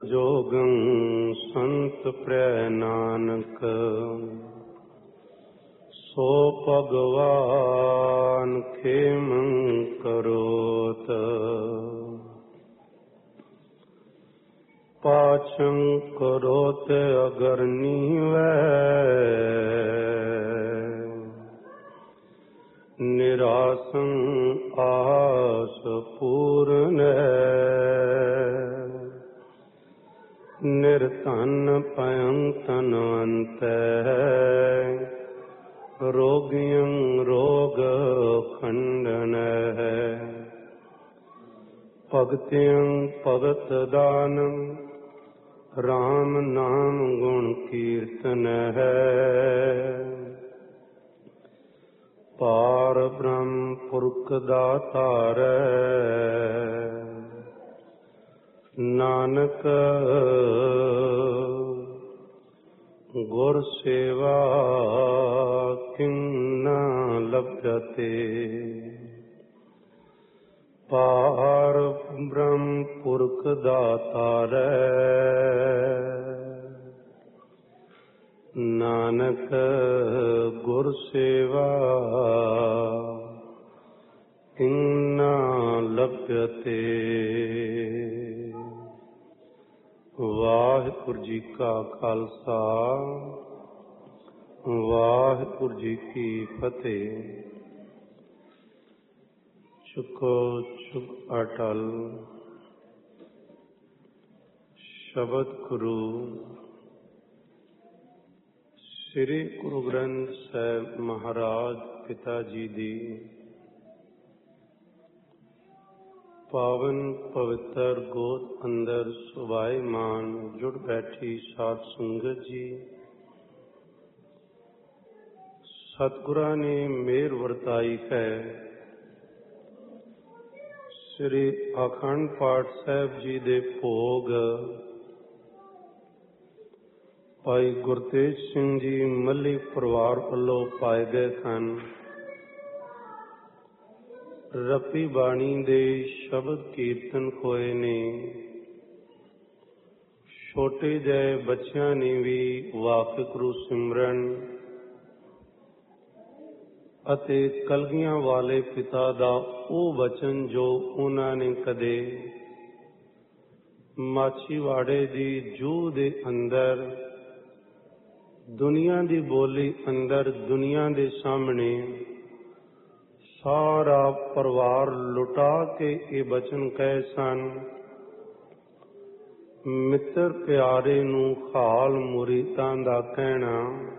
जोगं संत प्रै नानक, सो भगवान खेमं करोत। पाछं करोत अगर नीवै, निरासं आस पूर्ण। निर्धन पयं धनवंत, रोगियं रोग खंडन। भगतियं भगत दानं, राम नाम गुण कीर्तन है। पार ब्रह्म पुरख दातार, नानक गुर सेवा किं न लभ्यते। पार ब्रह्म पुरख दातार, नानक गुर सेवा किं न लभ्यते। वाहिगुरू जी का खालसा, वाहिगुरू जी की फतेह। चुको चुप अटल शब्द गुरु श्री गुरु ग्रंथ साहिब महाराज पिता जी दी पावन पवित्र गोद अंदर सुभाईमान जुड़ बैठी साध संगत जी, सतगुरां ने मेहर वरताई है। श्री अखंड पाठ साहिब जी दे भोग भाई गुरतेज सिंह जी मल्ली परिवार वालों पाए गए सन। रपी बाणी दे शब्द कीर्तन होए ने। छोटे जहे बच्चों ने भी वाहिगुरू सिमरन अते कलगियां वाले पिता दा ओ वचन जो उन्होंने कदे माछीवाड़े दी जूह दे अंदर दुनिया दी बोली अंदर दुनिया दे सामने सारा परिवार लुटा के ये वचन कहे सन। मित्र प्यारे नू हाल मुरीदां दा कहना,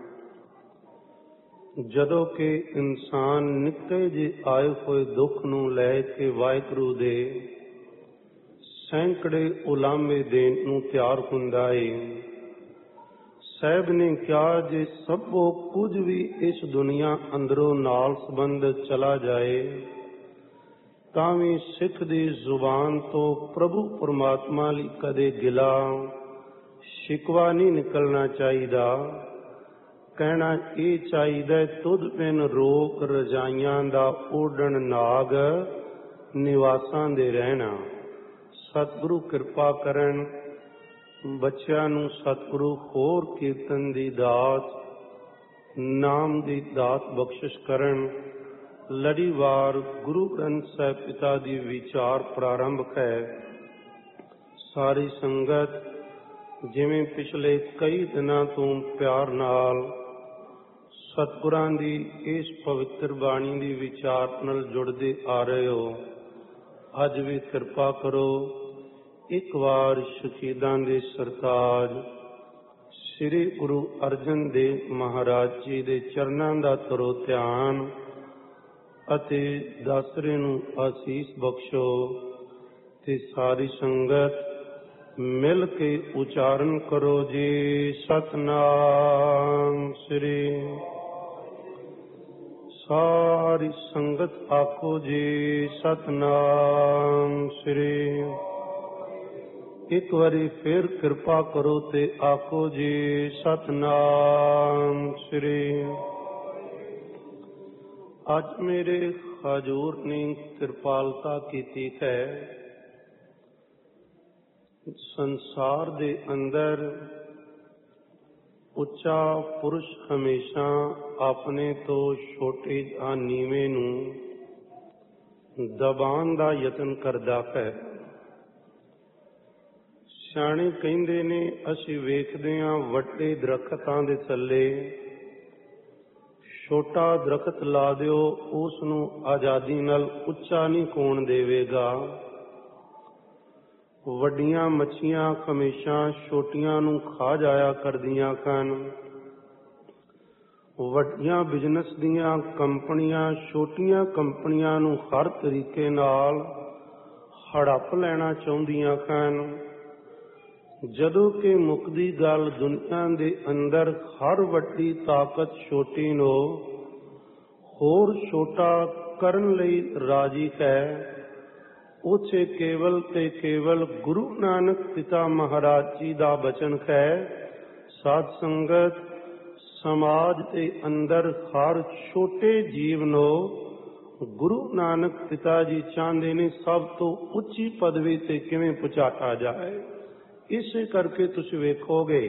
जदों के इंसान निक्के जे आए हुए दुख नू लै के वाहिगुरू दे सैकड़े उलामे देण नू तैयार हुंदा है। साहब ने कहा जे सबो कुछ भी इस दुनिया अंदरों नाल संबंध चला जाए, तावी सिख दी जुबान तो प्रभु परमात्मा लई कदे गिला शिकवा नहीं निकलना चाहिदा। कहना ये चाहिदा तुद बिन रोक रजाइयां दा ओढ़न नाग निवासां दे रहना। सतगुरु कृपा करन, बच्चों नू सतगुरु होर कीर्तन दी दात, नाम दी दात बख्शिश करन। लड़ीवार गुरु ग्रंथ साहिब पिता दी विचार प्रारंभ है। सारी संगत जिवें पिछले कई दिनों तो प्यार नाल सतगुरां दी इस पवित्र बाणी दी विचार नाल जुड़दे आ रहे हो, अज भी कृपा करो एक बार शहीदां दे सरताज श्री गुरु अर्जन देव महाराज जी दे चरनां दा तरो ध्यान अते दासरे नू आसीस बख्शो ते सारी संगत मिल के उचारण करो जी। सतनाम श्री। सारी संगत आखो जी सतनाम श्री। एक बारी फिर कृपा करो ते आखो जी सतनाम श्री। अज मेरे हजूर ने कृपालता की है। ਸੰਸਾਰ ਦੇ ਅੰਦਰ ਉੱਚਾ ਪੁਰਸ਼ ਹਮੇਸ਼ਾ ਆਪਣੇ ਤੋਂ ਛੋਟੇ ਜਾਂ ਨੀਵੇਂ ਨੂੰ ਦਬਾਉਣ ਦਾ ਯਤਨ ਕਰਦਾ ਹੈ। ਸਿਆਣੇ ਕਹਿੰਦੇ ਨੇ, ਅਸੀਂ ਵੇਖਦੇ ਹਾਂ ਵੱਡੇ ਦਰੱਖਤਾਂ ਦੇ ਥੱਲੇ ਛੋਟਾ ਦਰੱਖਤ ਲਾ ਦਿਓ, ਉਸ ਨੂੰ ਆਜ਼ਾਦੀ ਨਾਲ ਉੱਚਾ ਨਹੀਂ ਹੋਣ ਦੇਵੇਗਾ। ਵੱਡੀਆਂ ਮੱਛੀਆਂ ਹਮੇਸ਼ਾ ਛੋਟੀਆਂ ਨੂੰ ਖਾ ਜਾਇਆ ਕਰਦੀਆਂ ਹਨ। ਵੱਡੀਆਂ ਬਿਜ਼ਨਸ ਦੀਆਂ ਕੰਪਨੀਆਂ ਛੋਟੀਆਂ ਕੰਪਨੀਆਂ ਨੂੰ ਹਰ ਤਰੀਕੇ ਨਾਲ ਹੜੱਪ ਲੈਣਾ ਚਾਹੁੰਦੀਆਂ ਹਨ, ਜਦੋਂ ਕਿ ਮੁੱਕਦੀ ਗੱਲ ਦੁਨੀਆ ਦੇ ਅੰਦਰ ਹਰ ਵੱਡੀ ਤਾਕਤ ਛੋਟੀ ਨੂੰ ਹੋਰ ਛੋਟਾ ਕਰਨ ਲਈ ਰਾਜੀ ਹੈ। ਉੱਥੇ ਕੇਵਲ ਤੇ ਕੇਵਲ ਗੁਰੂ ਨਾਨਕ ਪਿਤਾ ਮਹਾਰਾਜ ਜੀ ਦਾ ਬਚਨ ਹੈ, ਸਾਧ ਸੰਗਤ ਸਮਾਜ ਦੇ ਅੰਦਰ ਹਰ ਛੋਟੇ ਜੀਵ ਨੂੰ ਗੁਰੂ ਨਾਨਕ ਪਿਤਾ ਜੀ ਚਾਹੁੰਦੇ ਨੇ ਸਭ ਤੋਂ ਉੱਚੀ ਪਦਵੀ ਤੇ ਕਿਵੇਂ ਪਹੁੰਚਾਇਆ ਜਾਏ। ਇਸੇ ਕਰਕੇ ਤੁਸੀਂ ਵੇਖੋਗੇ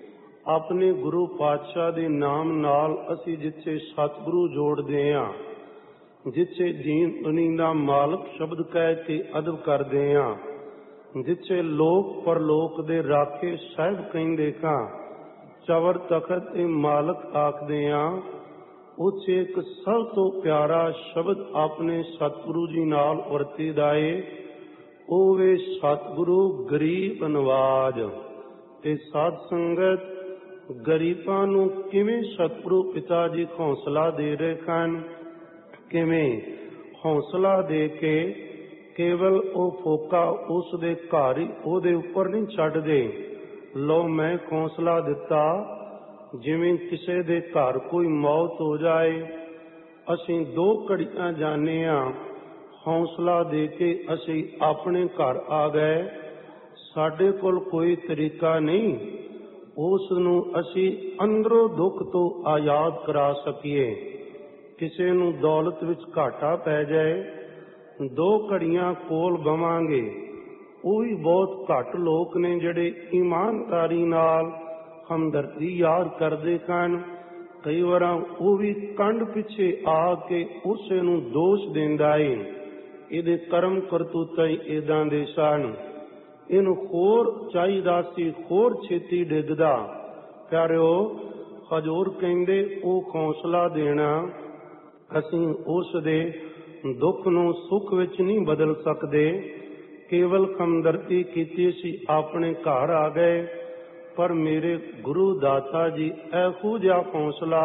ਆਪਣੇ ਗੁਰੂ ਪਾਤਸ਼ਾਹ ਦੇ ਨਾਮ ਨਾਲ ਅਸੀਂ ਜਿੱਥੇ ਸਤਿਗੁਰੂ ਜੋੜਦੇ ਹਾਂ, ਜਿੱਥੇ ਦੀਨ ਦੁਨੀਆ ਦਾ ਮਾਲਕ ਸ਼ਬਦ ਕਹਿ ਕੇ ਅਦਬ ਕਰਦੇ ਹਾਂ, ਜਿੱਥੇ ਲੋਕ ਪਰਲੋਕ ਦੇ ਰਾਖੇ ਸਾਹਿਬ ਕਹਿੰਦੇ ਹਾਂ, ਚਵਰ ਤਖਤ ਦੇ ਮਾਲਕ ਆਖਦੇ ਹਾਂ, ਉੱਥੇ ਇੱਕ ਸਭ ਤੋਂ ਪਿਆਰਾ ਸ਼ਬਦ ਆਪਣੇ ਸਤਿਗੁਰੂ ਜੀ ਨਾਲ ਵਰਤੀਦਾ ਏ, ਉਹ ਵੇ ਸਤਿਗੁਰੂ ਗਰੀਬ ਨਵਾਜ। ਤੇ ਸਾਧ ਸੰਗਤ ਗਰੀਬਾਂ ਨੂੰ ਕਿਵੇਂ ਸਤਿਗੁਰੂ ਪਿਤਾ ਜੀ ਹੌਸਲਾ ਦੇ ਰਹੇ ਹਨ, ਕਿਵੇਂ ਹੌਸਲਾ ਦੇ ਕੇ ਕੇਵਲ ਉਹ ਫੋਕਾ ਉਸ ਦੇ ਘਰ ਹੀ ਉਹਦੇ ਉੱਪਰ ਨਹੀਂ ਛੱਡਦੇ। ਲਓ ਮੈਂ ਹੌਸਲਾ ਦਿੱਤਾ, ਜਿਵੇਂ ਕਿਸੇ ਦੇ ਘਰ ਕੋਈ ਮੌਤ ਹੋ ਜਾਏ, ਅਸੀਂ 2 ਘੜੀਆਂ ਜਾਂਦੇ ਹਾਂ, ਹੌਸਲਾ ਦੇ ਕੇ ਅਸੀਂ ਆਪਣੇ ਘਰ ਆ ਗਏ। ਸਾਡੇ ਕੋਲ ਕੋਈ ਤਰੀਕਾ ਨਹੀਂ ਉਸ ਨੂੰ ਅਸੀਂ ਅੰਦਰੋਂ ਦੁੱਖ ਤੋਂ ਆਜ਼ਾਦ ਕਰਾ ਸਕੀਏ। ਕਿਸੇ ਨੂੰ ਦੌਲਤ ਵਿੱਚ ਘਾਟਾ ਪੈ ਜਾਏ, 2 ਘੜੀਆਂ ਕੋਲ ਬਵਾਂਗੇ, ਉਹ ਵੀ ਬਹੁਤ ਘੱਟ ਲੋਕ ਨੇ ਜਿਹੜੇ ਇਮਾਨਦਾਰੀ ਨਾਲ ਹਮਦਰਦੀ ਯਾਦ ਕਰਦੇ ਹਨ। ਕਈ ਵਾਰ ਉਹ ਵੀ ਕੰਡ ਪਿੱਛੇ ਆ ਕੇ ਉਸੇ ਨੂੰ ਦੋਸ਼ ਦਿੰਦਾ ਏ, ਇਹਦੇ ਕਰਮ ਕਰਤੂਤਾਂ ਹੀ ਏਦਾਂ ਦੇ ਸਨ, ਇਹਨੂੰ ਹੋਰ ਚਾਹੀਦਾ ਸੀ ਹੋਰ ਛੇਤੀ ਡਿੱਗਦਾ। ਪਿਆਰਿਓ, ਹਜ਼ੂਰ ਕਹਿੰਦੇ ਉਹ ਹੌਸਲਾ ਦੇਣਾ, ਅਸੀਂ ਉਸ ਦੇ ਦੁੱਖ ਨੂੰ ਸੁੱਖ ਵਿੱਚ ਨਹੀਂ ਬਦਲ ਸਕਦੇ। ਕੇਵਲ ਹਮਦਰਦੀ ਕੀਤੀ ਸੀ, ਆਪਣੇ ਘਰ ਆ ਗਏ, ਪਰ ਮੇਰੇ ਗੁਰੂ ਦਾਤਾ ਜੀ ਇਹੋ ਜਿਹਾ ਹੌਸਲਾ,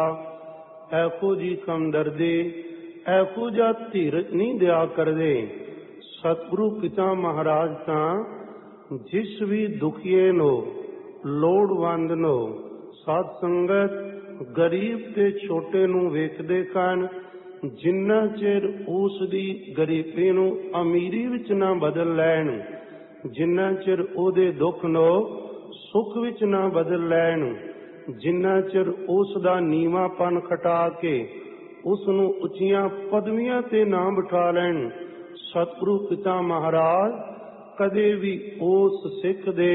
ਇਹੋ ਜਿਹੀ ਹਮਦਰਦੀ, ਇਹੋ ਜਿਹਾ ਧੀਰਜ ਨਹੀਂ ਦਿਆ ਕਰਦੇ। ਸਤਿਗੁਰੂ ਪਿਤਾ ਮਹਾਰਾਜ ਤਾਂ ਜਿਸ ਵੀ ਦੁਖੀਏ ਨੂੰ, ਲੋੜਵੰਦ ਨੂੰ, ਸਾਧ ਸੰਗਤ ਗਰੀਬ ਤੇ ਛੋਟੇ ਨੂੰ ਵੇਖਦੇ ਹਨ, ਜਿੰਨਾ ਚਿਰ ਉਸ ਦੀ ਗਰੀਬੀ ਨੂੰ ਅਮੀਰੀ ਵਿੱਚ ਨਾ ਬਦਲ ਲੈਣ, ਜਿੰਨਾ ਚਿਰ ਉਹਦੇ ਦੁੱਖ ਨੂੰ ਸੁੱਖ ਵਿੱਚ ਨਾ ਬਦਲ ਲੈਣ, ਜਿੰਨਾ ਚਿਰ ਉਸ ਦਾ ਨੀਵਾਂਪਨ ਖਟਾ ਕੇ ਉਸ ਨੂੰ ਉੱਚੀਆਂ ਪਦਵੀਆਂ ਤੇ ਨਾ ਬਿਠਾ ਲੈਣ, ਸਤਿਗੁਰੂ ਪਿਤਾ ਮਹਾਰਾਜ ਕਦੇ ਵੀ ਉਸ ਸਿੱਖ ਦੇ,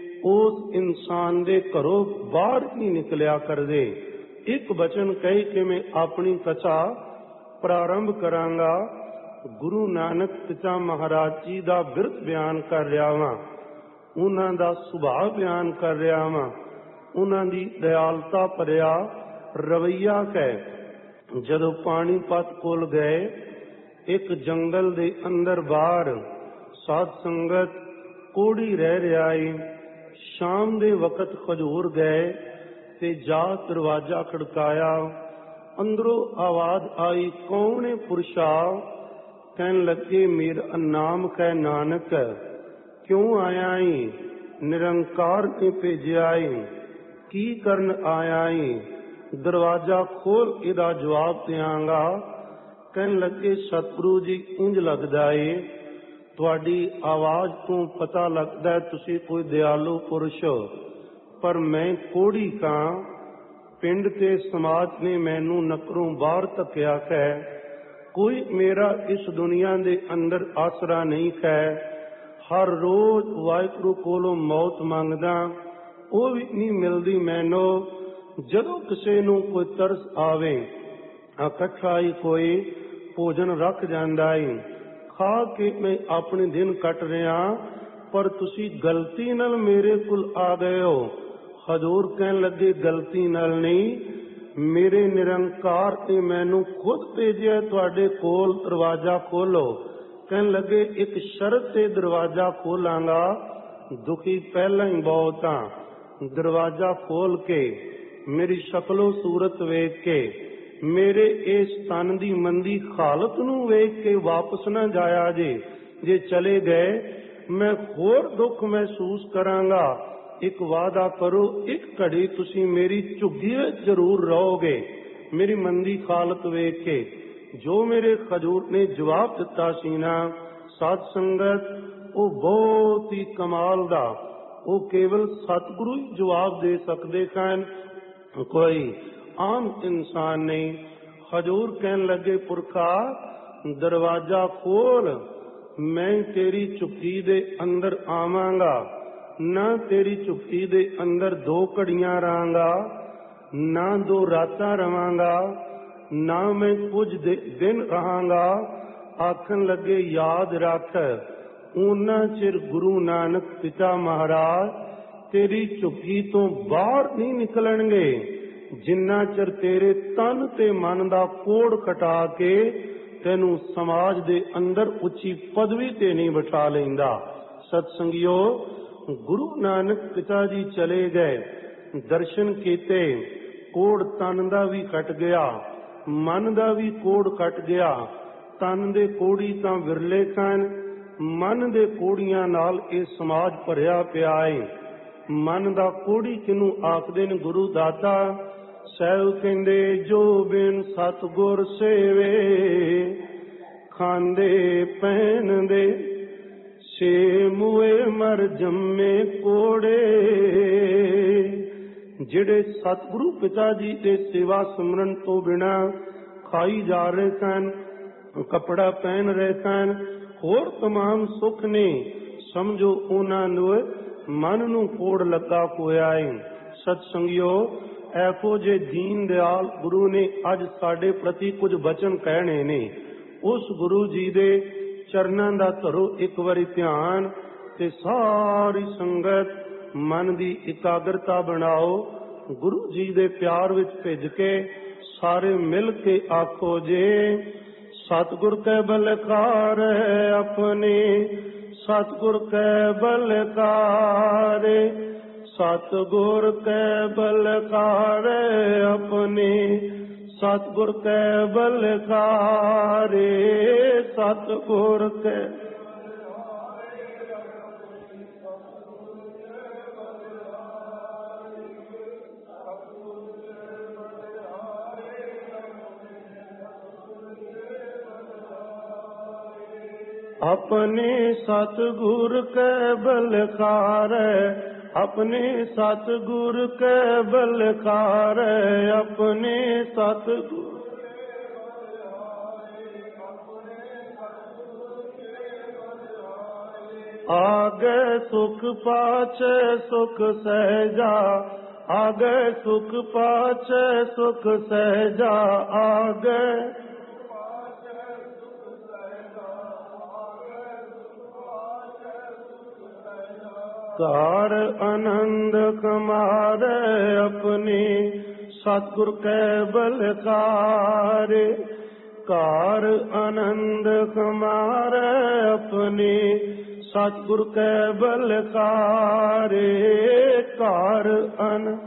ਉਸ ਇਨਸਾਨ ਦੇ ਘਰੋਂ ਬਾਹਰ ਨਹੀਂ ਨਿਕਲਿਆ ਕਰਦੇ। ਇੱਕ ਬਚਨ ਕਹਿ ਕੇ ਮੈਂ ਆਪਣੀ ਕਥਾ ਪ੍ਰਾਰੰਭ ਕਰਾਂਗਾ। ਗੁਰੂ ਨਾਨਕ ਪਿਤਾ ਮਹਾਰਾਜ ਜੀ ਦਾ ਬਿਰਧ ਬਿਆਨ ਕਰ ਰਿਹਾ ਵਾਂ, ਉਹਨਾਂ ਦਾ ਸੁਭਾਅ ਬਿਆਨ ਕਰ ਰਿਹਾ ਵਾਂ, ਉਹਨਾਂ ਦੀ ਦਿਆਲਤਾ ਭਰਿਆ ਰਵੱਈਆ ਹੈ। ਜਦੋਂ ਪਾਣੀਪਤ ਕੋਲ ਗਏ, ਇੱਕ ਜੰਗਲ ਦੇ ਅੰਦਰ ਬਾਹਰ ਸਾਧ ਸੰਗਤ ਕੋੜੀ ਰਹਿ ਰਿਹਾ ਏ। ਸ਼ਾਮ ਦੇ ਵਕਤ ਹਜ਼ੂਰ ਗਏ ਤੇ ਜਾ ਦਰਵਾਜ਼ਾ ਖੜਕਾਇਆ, ਅੰਦਰੋਂ ਆਵਾਜ਼ ਆਈ, ਕੌਣ ਏ ਪੁਰਸ਼ਾ? ਕਹਿਣ ਲੱਗੇ, ਮੇਰਾ ਨਾਮ ਹੈ ਨਾਨਕ, ਕਿਉਂ ਆਇਆ ਏ? ਨਿਰੰਕਾਰ ਨੇ ਭੇਜਿਆ ਏ, ਕੀ ਕਰਨ ਆਇਆ ਏ? ਦਰਵਾਜ਼ਾ ਖੋਲ, ਇਹਦਾ ਜਵਾਬ ਦਿਆਂਗਾ। ਕਹਿਣ ਲੱਗੇ, ਸਤਿਗੁਰੂ ਜੀ ਇੰਝ ਲੱਗਦਾ ਏ, ਤੁਹਾਡੀ ਆਵਾਜ਼ ਤੋਂ ਪਤਾ ਲੱਗਦਾ ਤੁਸੀਂ ਕੋਈ ਦਿਆਲੂ ਪੁਰਸ਼ ਹੋ, ਪਰ ਮੈਂ ਕੋੜੀ ਕਾਂ, ਪਿੰਡ ਤੇ ਸਮਾਜ ਨੇ ਮੈਨੂੰ ਨਕਰੋਂ ਬਾਹਰ ਧੱਕਿਆ ਹੈ, ਕੋਈ ਮੇਰਾ ਇਸ ਦੁਨੀਆ ਦੇ ਅੰਦਰ ਆਸਰਾ ਨਹੀਂ ਹੈ। हर रोज वाहिगुरु कोलों मौत मंगदा, ਉਹ ਵੀ नहीं मिलती मैनू। जदों किसी नूं कोई तरस आवे, इकट्ठा ही कोई भोजन रख जांदा है, खा के मैं अपने दिन कट रहा, पर तुसी गलती नाल मेरे कोल आ गए हो। हजूर कहन लगे गलती नाल नहीं, मेरे निरंकार ने मैनू खुद भेजिया तुहाडे कोल, दरवाजा खोलो। कहन लगे एक शर्त से दरवाजा खोलांगा, दुखी पहला ही बहुत हाँ। दरवाजा खोल के मेरी शक्लो सूरत वेख के, मेरे इस तन दी मंदी हालत नूं वेख के वापस ना जाया जे चले गए मैं होर दुख महसूस करांगा। एक वादा करो, एक घड़ी तुसी मेरी झुग्गी विच जरूर रहोगे मेरी मंदी हालत वेख के। जो मेरे खजूर ने जवाब दिता सी ना साध संगत, वो बहुत ही कमाल दा, वो केवल सतगुरु ही जवाब दे सकते हैं, कोई आम इंसान नहीं। हजूर कहन लगे पुरखा दरवाजा खोल, मैं तेरी चुप्पी दे अंदर आवांगा, ना तेरी चुप्पी दे अंदर 2 घड़ियां रहांगा, ना 2 रातां रवांगा, ना मैं कुछ दिन रहांगा। आखन लगे याद रख, उन्ना चिर गुरु नानक पिता महाराज तेरी चुप्पी तो बाहर नहीं निकलणगे, जिन्ना चिर तेरे तन ते मन दा कोड़ कटा के तेनू समाज दे अंदर उच्ची पदवी ते नहीं बिठा लेंदा। सतसंगियो, गुरु नानक पिता जी चले गए, दर्शन कीते, कोड़ तन दा भी कट गया, मन दा भी कोड़ कट गया। तन दे कोड़ी तां विरले कन, मन दे कोड़ियां नाल ये समाज भरिया पिया है। मन दा कोड़ी किनू आखदे ने गुरु दाता, सैव कहंदे जो बिन सतगुर सेवे, खांदे पहनदे छे मुए मर जम्मे कोड़े। जिहड़े सतगुरु पिता जी दे सेवा सिमरन तो बिना खाई जा रहे सन, कपड़ा पहन रहे सन, होर तमाम सुख ने, समझो उन्हां नूं मन नूं कोड़ लगा होया है। सतसंगियो, ऐहो जे दीन दयाल गुरु ने अज साडे प्रति कुछ वचन कहने ने, उस गुरु जी दे चरनां दा धरो एक बारी ध्यान, ते सारी संगत मन दी एकाग्रता बनाओ। गुरु जी दे प्यार विच भिज के सारे मिल के आखो जे सतगुर कै बलकार अपने, सतगुर कै बलकार, सतगुर कै बलकार अपने, सतगुर कै बलकार, सतगुर कै। अपने सतगुर कै बलकार, अपने सतगुर कै बलकार, अपने सतगुर। आगे सुख पाछे सुख सहजा, आगे सुख पाछे सुख सहजा, आगे कार आनंद कमारे अपने, सतगुर कै बलकार, कार आनंद कमारे अपने, सतगुर कै बलकार, कार आनंद।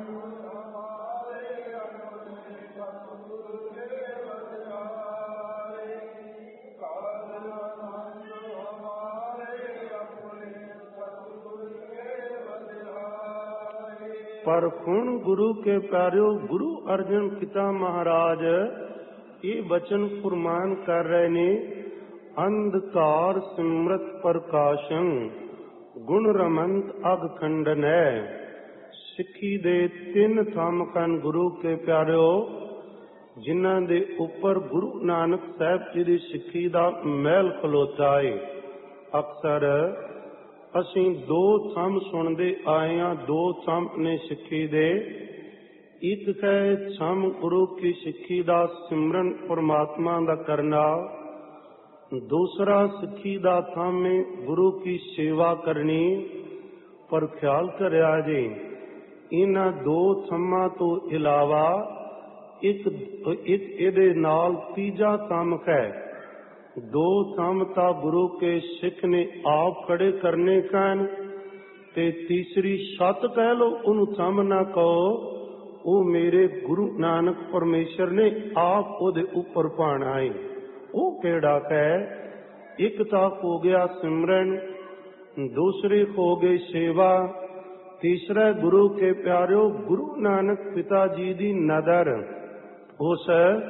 पर खुण गुरु के प्यारियो, गुरु अर्जन पिता महाराज ये वचन फुरमान कर रहे ने, अंधकार सिमरत प्रकाशं, गुण रमंत अग खंडन है। सिक्खी दे 3 थम कन गुरु के प्यारियो, जिन्हां दे उपर गुरु नानक साहब जी दी सिक्खी दा महल खलोता है। अक्सर ਅਸੀਂ ਦੋ ਥੰਮ ਸੁਣਦੇ ਆਏ ਹਾਂ, ਦੋ ਥੰਮ ਨੇ ਸਿੱਖੀ ਦੇ। ਇੱਕ ਹੈ ਥੰਮ ਗੁਰੂ ਕੀ ਸਿੱਖੀ ਦਾ ਸਿਮਰਨ ਪਰਮਾਤਮਾ ਦਾ ਕਰਨਾ, ਦੂਸਰਾ ਸਿੱਖੀ ਦਾ ਥੰਮ ਹੈ ਗੁਰੂ ਕੀ ਸੇਵਾ ਕਰਨੀ। ਪਰ ਖਿਆਲ ਕਰਿਆ ਜੀ, ਇਹਨਾਂ ਦੋ ਥੰਮਾਂ ਤੋਂ ਇਲਾਵਾ ਇੱਕ ਇਹਦੇ ਨਾਲ ਤੀਜਾ ਥੰਮ ਹੈ। ਦੋ ਥੰਮ ਤਾਂ ਗੁਰੂ ਕੇ ਸਿੱਖ ਨੇ ਆਪ ਖੜੇ ਕਰਨੇ ਕਨ, ਤੇ ਤੀਸਰੀ ਛੱਤ ਕਹਿ ਲੋ, ਉਹਨੂੰ ਥੰਮ ਨਾ ਕਹੋ, ਉਹ ਮੇਰੇ ਗੁਰੂ ਨਾਨਕ ਪਰਮੇਸ਼ਰ ਨੇ ਆਪ ਉਹਦੇ ਉੱਪਰ ਪਾਣਾ ਹੈ। ਉਹ ਕਿਹੜਾ ਹੈ? ਇੱਕ ਤਾਂ ਹੋ ਗਿਆ ਸਿਮਰਨ, ਦੂਸਰੀ ਹੋ ਗਈ ਸੇਵਾ, ਤੀਸਰਾ ਗੁਰੂ ਕੇ ਪਿਆਰਿਓ ਗੁਰੂ ਨਾਨਕ ਪਿਤਾ ਜੀ ਦੀ ਨਦਰ। ਉਸ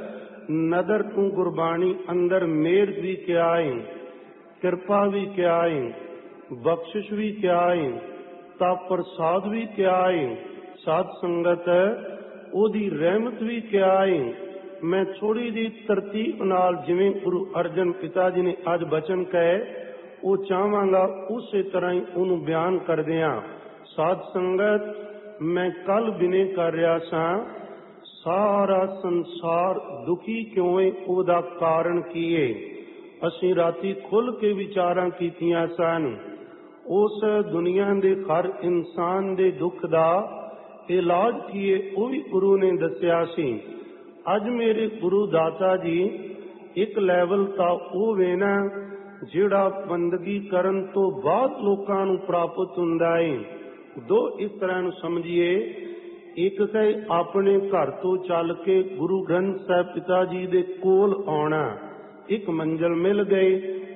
ਨਦਰ ਤੋਂ ਗੁਰਬਾਣੀ ਅੰਦਰ ਮਿਹਰ ਵੀ ਕਿਆ ਹੈ, ਕਿਰਪਾ ਵੀ ਕਿਆ ਹੈ, ਬਖਸ਼ਿਸ਼ ਵੀ ਕਿਆ ਹੈ, ਤਾਂ ਪ੍ਰਸਾਦ ਵੀ ਕਿਆ ਹੈ, ਸਾਧ ਸੰਗਤ ਉਹਦੀ ਰਹਿਮਤ ਵੀ ਕਿਆ ਹੈ। ਮੈਂ ਥੋੜੀ ਜਿਹੀ ਤਰਤੀਬ ਨਾਲ ਜਿਵੇਂ ਗੁਰੂ ਅਰਜਨ ਪਿਤਾ ਜੀ ਨੇ ਅੱਜ ਬਚਨ ਕਹੇ, ਉਹ ਚਾਹਾਂਗਾ ਉਸੇ ਤਰ੍ਹਾਂ ਹੀ ਉਹਨੂੰ ਬਿਆਨ ਕਰਦਿਆਂ। ਸਾਧ ਸੰਗਤ, ਮੈਂ ਕੱਲ ਬਿਨੇ ਕਰ ਰਿਹਾ ਸਾਂ, ਸਾਰਾ ਸੰਸਾਰ ਦੁਖੀ ਕਿਉਂ ਹੈ, ਉਹਦਾ ਕਾਰਨ ਕੀ ਹੈ? ਅਸੀਂ ਰਾਤੀ ਖੁੱਲ ਕੇ ਵਿਚਾਰਾਂ ਕੀਤੀਆਂ ਸਨ। ਉਸ ਦੁਨੀਆ ਦੇ ਹਰ ਇਨਸਾਨ ਦੇ ਦੁੱਖ ਦਾ ਇਲਾਜ ਕੀ ਹੈ, ਉਹ ਵੀ ਗੁਰੂ ਨੇ ਦੱਸਿਆ ਸੀ। ਅੱਜ ਮੇਰੇ ਗੁਰੂ ਦਾਤਾ ਜੀ ਇੱਕ ਲੈਵਲ ਤਾਂ ਉਹ ਵੇ ਨਾ ਜਿਹੜਾ ਬੰਦਗੀ ਕਰਨ ਤੋਂ ਬਾਅਦ ਲੋਕਾਂ ਨੂੰ ਪ੍ਰਾਪਤ ਹੁੰਦਾ ਹੈ। ਦੋ ਇਸ ਤਰ੍ਹਾਂ ਨੂੰ ਸਮਝੀਏ, ਇੱਕ ਹੈ ਆਪਣੇ ਘਰ ਤੋਂ ਚੱਲ ਕੇ ਗੁਰੂ ਗ੍ਰੰਥ ਸਾਹਿਬ ਪਿਤਾ ਜੀ ਦੇ ਕੋਲ ਆਉਣਾ, ਇੱਕ ਮੰਜ਼ਿਲ ਮਿਲ ਗਈ।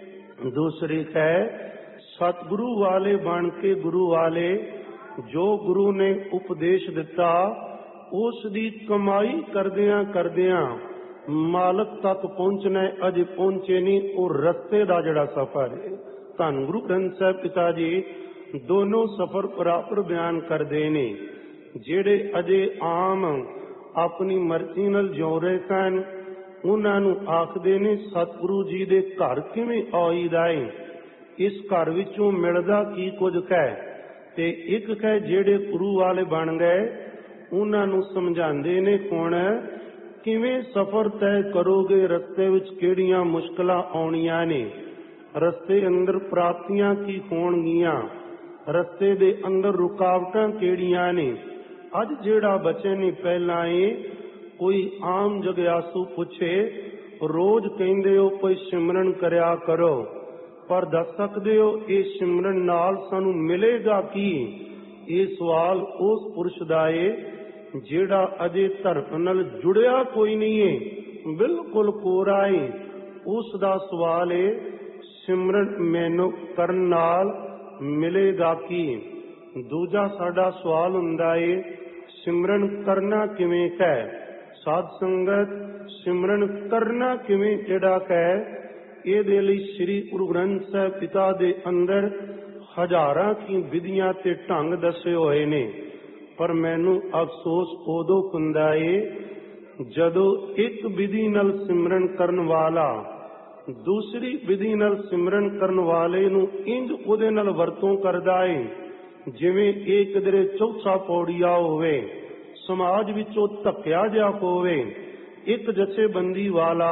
ਦੂਸਰੀ ਹੈ ਸਤਿਗੁਰੂ ਵਾਲੇ ਬਣ ਕੇ ਗੁਰੂ ਵਾਲੇ ਜੋ ਗੁਰੂ ਨੇ ਉਪਦੇਸ਼ ਦਿੱਤਾ ਉਸ ਦੀ ਕਮਾਈ ਕਰਦਿਆਂ ਕਰਦਿਆਂ ਮਾਲਕ ਤੱਕ ਪਹੁੰਚਣਾ, ਅਜੇ ਪਹੁੰਚੇ ਨਹੀਂ। ਉਹ ਰਸਤੇ ਦਾ ਜਿਹੜਾ ਸਫ਼ਰ ਹੈ, ਧੰਨ ਗੁਰੂ ਗ੍ਰੰਥ ਸਾਹਿਬ ਪਿਤਾ ਜੀ ਦੋਨੋਂ ਸਫ਼ਰ ਬਰਾਬਰ ਬਿਆਨ ਕਰਦੇ ਨੇ। ਜਿਹੜੇ ਅਜੇ ਆਮ ਆਪਣੀ ਮਰਜ਼ੀ ਨਾਲ ਜਿਉ ਰਹੇ ਸਨ, ਉਹਨਾਂ ਨੂੰ ਆਖਦੇ ਨੇ ਸਤਿਗੁਰੂ ਜੀ ਦੇ ਘਰ ਕਿਵੇਂ ਆਈਦਾ ਹੈ, ਇਸ ਘਰ ਵਿੱਚੋਂ ਮਿਲਦਾ ਕੀ ਕੁਝ ਹੈ। ਤੇ ਇੱਕ ਹੈ ਜਿਹੜੇ ਗੁਰੂ ਵਾਲੇ ਬਣ ਗਏ, ਉਹਨਾਂ ਨੂੰ ਸਮਝਾਉਂਦੇ ਨੇ ਹੁਣ ਕਿਵੇਂ ਸਫ਼ਰ ਤੈਅ ਕਰੋਗੇ, ਰਸਤੇ ਵਿੱਚ ਕਿਹੜੀਆਂ ਮੁਸ਼ਕਲਾਂ ਆਉਣੀਆਂ ਨੇ, ਰਸਤੇ ਅੰਦਰ ਪ੍ਰਾਪਤੀਆਂ ਕੀ ਹੋਣਗੀਆਂ, ਰਸਤੇ ਦੇ ਅੰਦਰ ਰੁਕਾਵਟਾਂ ਕਿਹੜੀਆਂ ਨੇ। ਅੱਜ ਜਿਹੜਾ ਬੱਚੇ ਨੇ ਪਹਿਲਾਂ ਇਹ ਕੋਈ ਆਮ ਜਗਿਆਸੂ ਪੁੱਛੇ, ਰੋਜ਼ ਕਹਿੰਦੇ ਹੋ ਕੋਈ ਸਿਮਰਨ ਕਰਿਆ ਕਰੋ, ਪਰ ਦੱਸ ਸਕਦੇ ਹੋ ਇਹ ਸਿਮਰਨ ਨਾਲ ਸਾਨੂੰ ਮਿਲੇਗਾ ਕੀ? ਇਹ ਸਵਾਲ ਉਸ ਪੁਰਸ਼ ਦਾ ਏ ਜਿਹੜਾ ਅਜੇ ਧਰਮ ਨਾਲ ਜੁੜਿਆ ਕੋਈ ਨਹੀਂ ਹੈ, ਬਿਲਕੁਲ ਕੋਰਾ ਏ। ਉਸ ਦਾ ਸਵਾਲ ਏ ਸਿਮਰਨ ਮੈਨੂੰ ਕਰਨ ਨਾਲ ਮਿਲੇਗਾ ਕੀ? ਦੂਜਾ ਸਾਡਾ ਸਵਾਲ ਹੁੰਦਾ ਏ ਸਿਮਰਨ ਕਰਨਾ ਕਿਵੇਂ ਹੈ? ਸਾਧ ਸੰਗਤ, ਸਿਮਰਨ ਕਰਨਾ ਕਿਵੇਂ ਜਿਹੜਾ ਹੈ, ਇਹਦੇ ਲਈ ਸ੍ਰੀ ਗੁਰੂ ਗ੍ਰੰਥ ਸਾਹਿਬ ਪਿਤਾ ਦੇ ਅੰਦਰ ਹਜ਼ਾਰਾਂ ਕੀ ਵਿਧੀਆਂ ਤੇ ਢੰਗ ਦੱਸੇ ਹੋਏ ਨੇ। ਪਰ ਮੈਨੂੰ ਅਫਸੋਸ ਉਦੋਂ ਹੁੰਦਾ ਏ ਜਦੋਂ ਇੱਕ ਵਿਧੀ ਨਾਲ ਸਿਮਰਨ ਕਰਨ ਵਾਲਾ ਦੂਸਰੀ ਵਿਧੀ ਨਾਲ ਸਿਮਰਨ ਕਰਨ ਵਾਲੇ ਨੂੰ ਇੰਜ ਉਹਦੇ ਨਾਲ ਵਰਤੋਂ ਕਰਦਾ ਏ ਜਿਵੇਂ ਇਹ ਕਿਧਰੇ ਚੌਥਾ ਪੌੜੀਆ ਹੋਵੇ, ਸਮਾਜ ਵਿੱਚੋਂ ਧੱਕਿਆ ਜਾ ਹੋਵੇ। ਇੱਕ ਜਥੇਬੰਦੀ ਵਾਲਾ